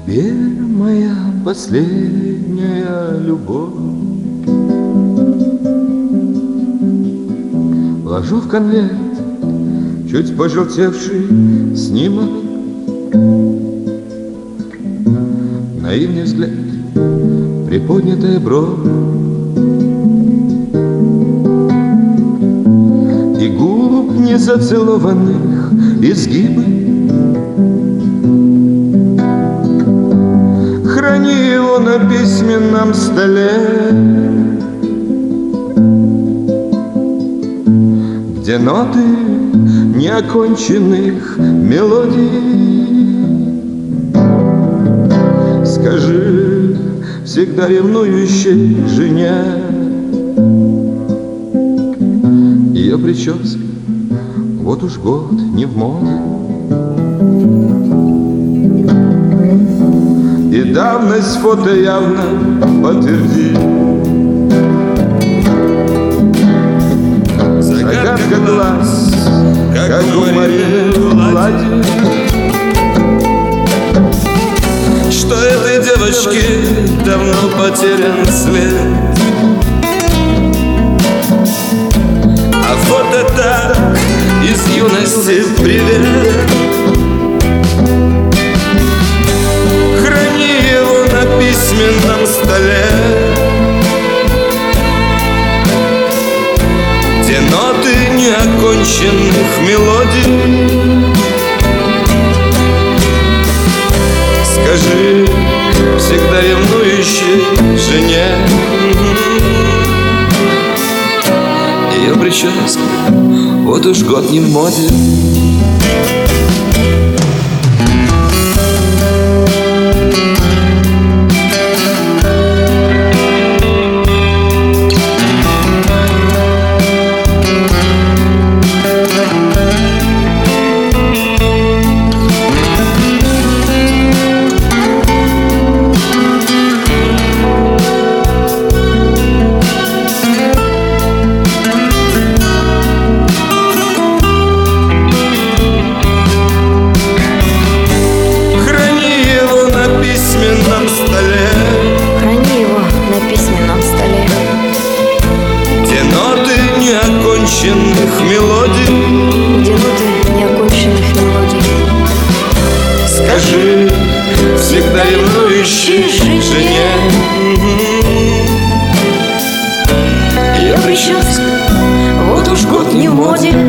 Теперь моя последняя любовь. Ложу в конверт чуть пожелтевший снимок. Наивный взгляд, приподнятая бровь и губ незацелованных изгибы. Храни его на письменном столе, где ноты неоконченных мелодий. Скажи всегда ревнующей жене, ее прическа вот уж год не в моде, и давность фото явно подтвердит. Загадка глаз, как у Марии Ладьи, что этой девочке давно потерян след. А фото так из юности привет. Храни его на письменном столе, где ноты неоконченных мелодий. Скажи всегда ревнующей жене, ее прическа вот уж год не в моде. Мелодий, где ноты неоконченных мелодий. Скажи всегда ревнующей жене, ее прическа вот уж год не в моде.